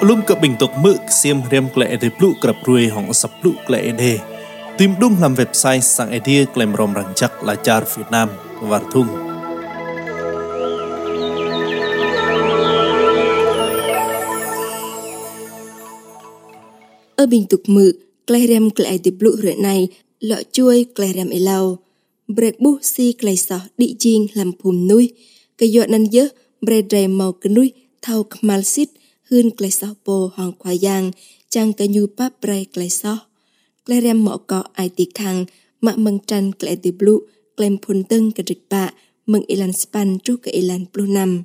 Pelum ke bentuk mực xiêm rem kle ede plu kerap ruai hong sap plu kle ede. Tim dung lam website sang ede klem rom rancak lajar Vietnam wartung. Ở bình tục mự, klei rem klei di blue rửa này, lọ chuối klei rem e lau. Brek bu si klei sọ đi chiên làm phùm nuôi. Cái dọa năn dớ, brek rè màu cái nuôi, thau kmal xít, hươn klei sọ bồ hoàng khoai giang, chang cái nhu bắp brek klei sọ. Klei rem mọ cọ ai tì khang, mạ măng trăn klei di blue, klem phun tưng cái rịch bạ, măng ilan span trú cái ilan blue năm.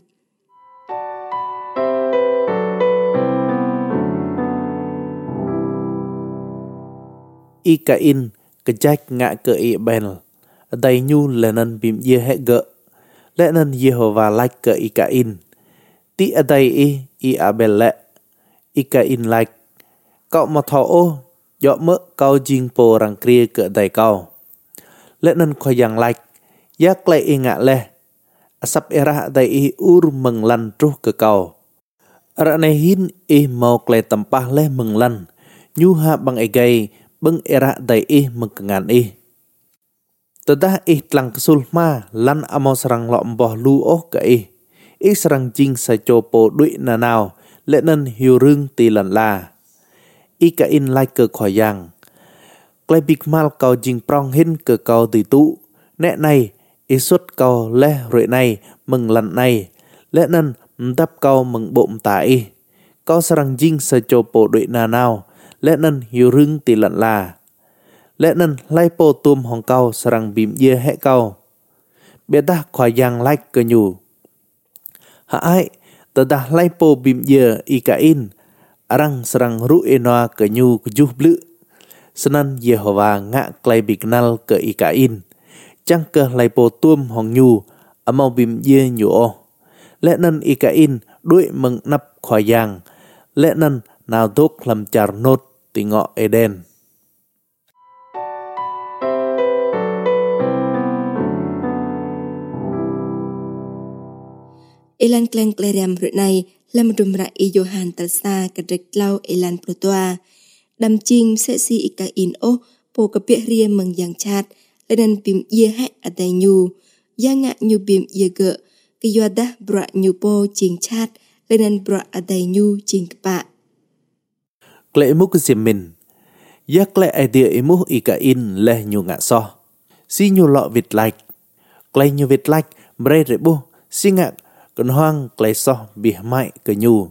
Ikain kejak ngak ke ibel. Adai nyu lenan bim ye hege. Lenan Yehova like ke ikain. Ti adai i abel le. Ikain like. Kau ma thao o. Dok me kau jing po rang kria ke adai kau. Lenan khoyang like. Yak le ngak le. Asap erah adai ur menglan truh ke kau. Aranehin mau kle tempah le menglan. Nyu ha bang egai. Beng era dai mengkengan Tedah tlang kesul ma lan amo serang lo emboh lu ke serang jing sa chopo duit nanao lenen hiu rung ti lan la. Ka in lai ke khoyang. Klai big mal kau jing prong hin ke kau ti tu. Nek này sut kau leh rui này meng lan này. Lenen mdap kau meng bom ta Kau serang jing sa chopo duit nanao. Lẽ nên hiu rưng tì lận là. Lẽ nên lai po tùm hong cao sarang bìm ye hẹ cao. Bia ta khoai giang lai cơ nhu. Hạ ai, tờ ta lai po bìm ye ika in. Arang sarang ru enoa cơ nhu cơ juh blư. Senan Yehova ngạ klai bignal cơ ika in. Chang cơ lai po tùm hong nhu. Amau bìm ye nhu o. Lẽ nên ika in đuổi mừng nắp khoai giang. Lẽ nên nào tốt làm char nốt ti ngọ Eden. Elan kleng klerem rượu này là một đùm rạ Johan Talsa cả rịch lau Elan Protoa. Đam chinh sẽ si ika in o po ka pia ria meng yang chat lenan bim ye hẹ ở đây nhu. Ya ngạ nhu bim ye gợ cái yoda bra nhu po ching chat lenan bra ở đây nhu ching kpa. Klei mu kesim min. Ya klei idea imu ika in leh nyu ngạ so. Si nyu lọ vịt like. Klei nyu vịt like bre re bu. Si ngạ cần hoang klei so bih mai ke nyu.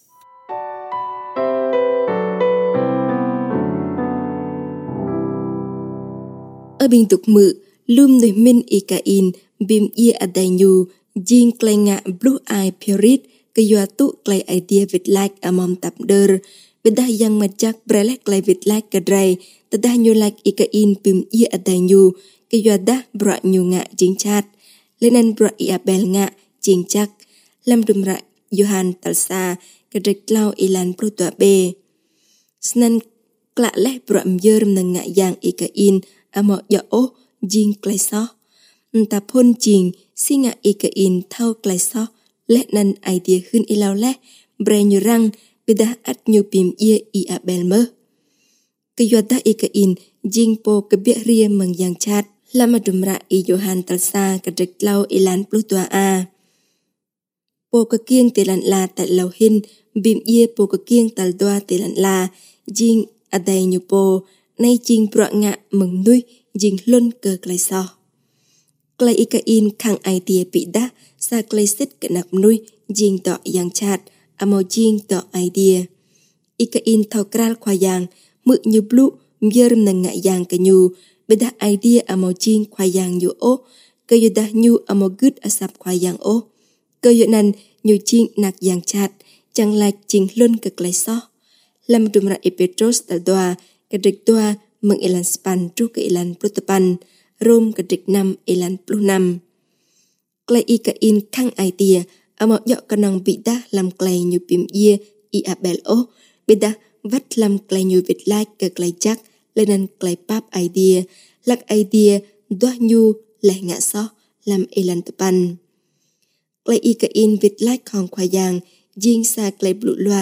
Ở bình tục mự, lum nui min ika in bim ye ở đây nhu jing klei ngạ blue eye purit ke yua tu klei idea vịt like amom tap der. Bedah yang majak brelek klei vit like kedrai, tedah nyu like ika in pim ia adai nyu, ke yodah bra nyu ngak jing chat, lenan bra ia bel ngak jing chak, lam dumra Johan Talsa, kedrek lau ilan protua be. Senan klak leh bra myer meneng ngak yang ika in, amo ya oh jing klei so. Entah pun jing, si ngak ika in thau klei so, leh nan idea hun ilau leh, bre nyu rang, bedah at nyu pim ye i abel mơ. Ke yoda ika in jing po ke biak ria meng yang chat lama dumra i Johan Talsa ke rek lau ilan plutua a. Po ke kieng tilan la tại lau hin bim ye po ke kieng tal doa tilan la jing adai nyu po nay jing pro ngạ meng nui jing lun ke klai so. Klai ika in khang idea pi da sa klai sit ke nap nui jing to yang chat amo jing to idea. Ika in thau kral khoyang, mực như blue, myer meneng ngak yang ke nyu, bedah idea amo jing khoyang nyu o, ke yodah nyu amo good asap khoyang o. Ke yonan nyu jing nak yang chat, chang like jing lun ke klai so. Lam dumra i Petros tal doa, ke dik doa meng ilan span tru ke ilan prutepan, rom ke dik nam ilan plu nam. Klai ika in khang idea, amo dok kanong bida lam klei nyu pim ye i abel o bida vắt lam klei nyu vit like ke klei chak lenan klei pap idea lak idea doa nyu leh ngạ so lam elan tepan. Klei ika in vit like hong khoyang jing sa klei blue luar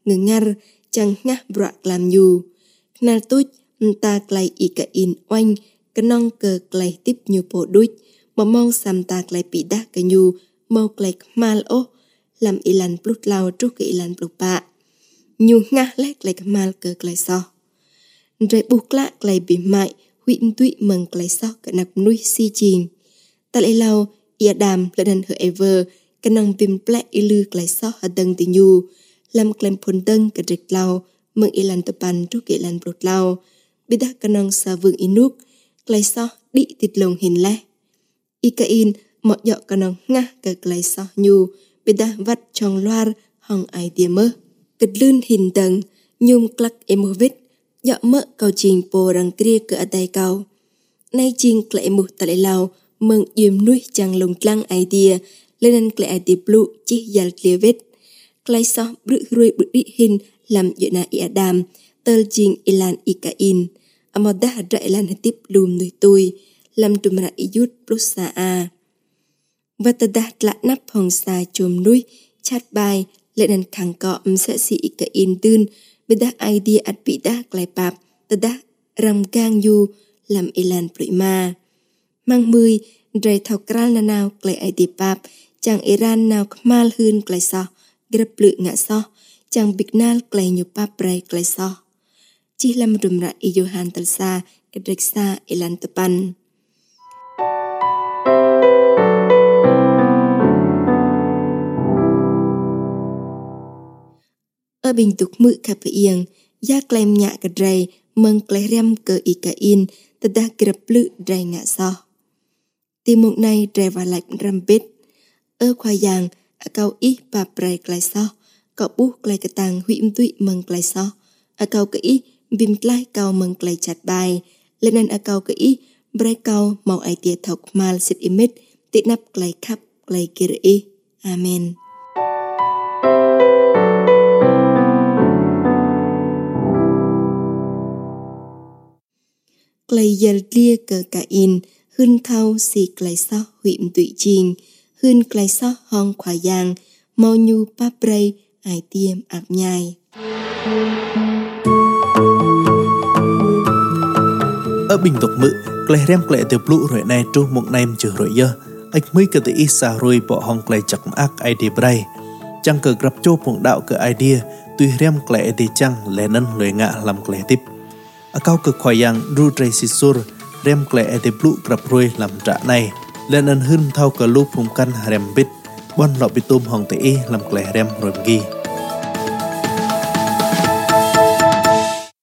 ngar chẳng ngah brak làm nhu. Nal tuj ta klai ika in oanh kenong ke klai tip nyu po duj mà mong sam ta klai pidah ke nyu mau klai kmal oh làm ilan plut lao truk ke ilan plut pa. Nyu ngah lek klai kmal ke klai so. Ndrai bukla klai bimai huyện tụy mừng klai so ke nap nuôi si ching. Ta lại lau ia đàm lệ đàn hở ever kenong bim plek ilu klai so ha dang ti nyu làm klem phun dang ke rek lau mừng ilan tepan truk ke ilan plut lao. Bidah kenong sa vương inuk klai so đi tít lồng hình le. Ika in mọ dọ kenong ngah ke klai so nyu bidah vắt trong loar hong ai dia mơ. Kịch lươn hình tầng nhung klak emovit dọ mơ cầu trình po răng kria ke atai kau. Nay trình klai emuh talai lau mừng yếm nuôi chang lồng tlang idea lên klai idea blue chi yal clevet. Klai so bự ruồi bự đi hình làm dọ na ia đam tơ trình ilan ika in. Amodah ra ilan hatip lum nuôi tôi làm trùm ra iyut plus sa a. Và tadah tla nắp hong sa chôm nuôi chat bài lệ nền khẳng cọ sẽ si ika in tưn bidah idea at bidah klai pap tadah ram gang yu làm ilan prima. Mang mười dray thao kral na nào klai idea pap chang Iran nào kmal hun klai so grab lự ngạ so chang bignal klai nyu pap bray klai so. Chỉ làm rùm ra Johan Talsa Kedreksa ilan tepan. Ở bình tục mự khắp iang, ya klaim nhạ kedrai meng klai rem ke ika in tadah grab lự dray ngạ so. Timuk này dray và lạch rambit. Ở khoa yang akau ih pap bray klai so, cậu buh klai ketang huim tụy meng klai so, akau ke ih bim klai kau meng klai chat bài lên an akau ke i brai kau mau ai tia thok mal sit imit ti nap klai khap klai kiri. Amen. Klai yal lia ke kain hun thau si klai so huim tụy ching hun klai so hong khwa yang mau nyu pa brai ai tiêm ap nhai. Ở bình tục mự, klai rem klai te blu rồi này tru một naim chữ rồi giờ, ách mới cái te isa rồi bỏ hong klai chak mak idea bray, chăng cờ grab cho phong đạo cái idea, tuy rem klai te chăng lenan lười ngạ làm klai tip, akau cờ khoai yang ru tray sisur rem klai te blu grab rồi làm trả này, lenan hơn thau cờ lu phum căn rem bit, bon lọ bitum hong te làm klai rem rồi gi.